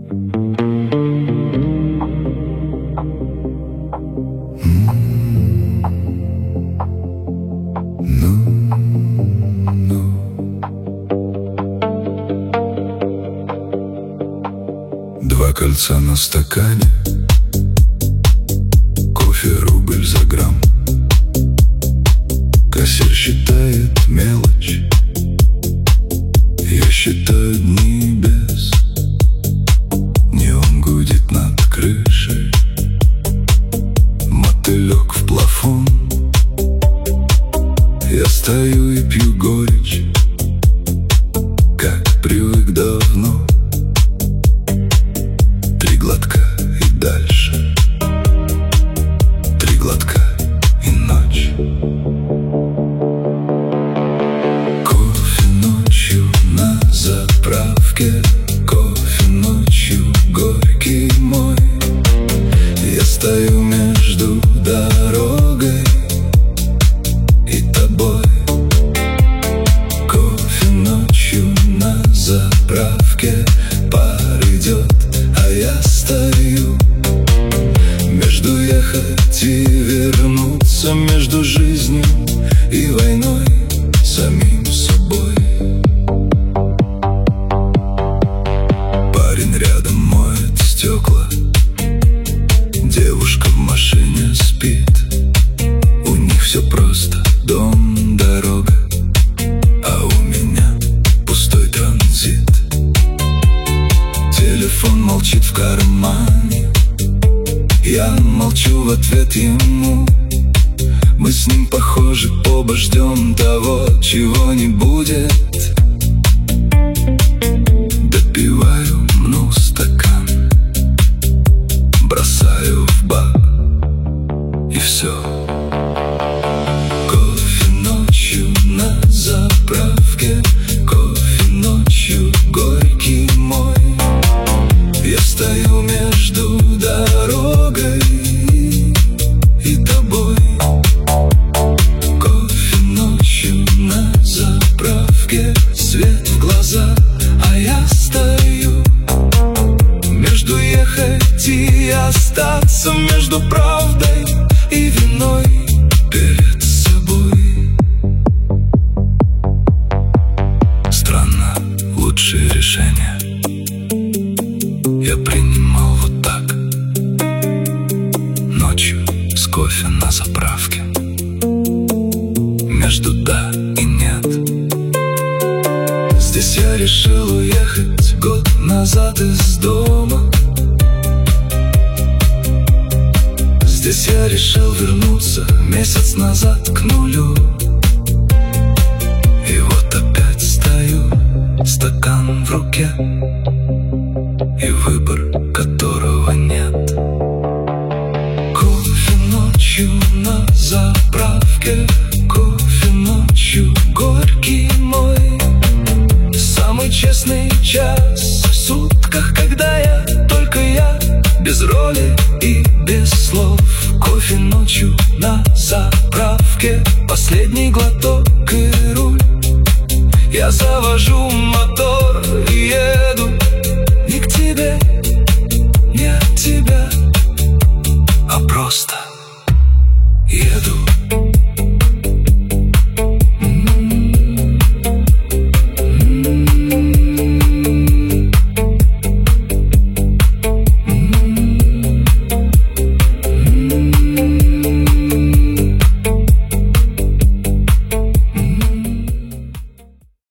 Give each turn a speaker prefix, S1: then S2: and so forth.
S1: Два кольца на стакане, кофе рубль за грамм. Кассир считает мелочь, я считаю дни без. Неон гудит над крышей, мотылек в плафон. Я стою и пью горечь, как привык давно. Три глотка и дальше, три глотка и ночь. Кофе ночью на заправке, кофе ночью горький мой. Я стою между дорогой и тобой. Кофе ночью на заправке, пар идет, а я стою между ехать и вернуться, между жизнью и войной, самим собой. Парень рядом моет стекла, девушка в машине спит. У них все просто: дом, дорога, а у меня пустой транзит. Телефон молчит в кармане, я молчу в ответ ему. Мы с ним похожи, оба ждем того, чего не будет. Допиваю, мну стакан, бросаю в бак, и все. Кофе ночью на заправке, кофе ночью горький мой. Я стою между дорогой и тобой. Кофе ночью на заправке, свет в глаза, а я стою между ехать и остаться, между правдой и виной перед собой. Странно, лучшее решение я принимал вот так, ночью с кофе на заправке, между да и нет. Здесь я решил уехать год назад из дома. Здесь я решил вернуться месяц назад к нулю. И вот опять стою, стакан в руке, и выбор, которого нет. Кофе ночью на заправке, кофе ночью горький мой. Самый честный час в сутках, когда только я, без роли и без слов. Кофе ночью на заправке, последний глоток и руль. Я завожу мотор и еду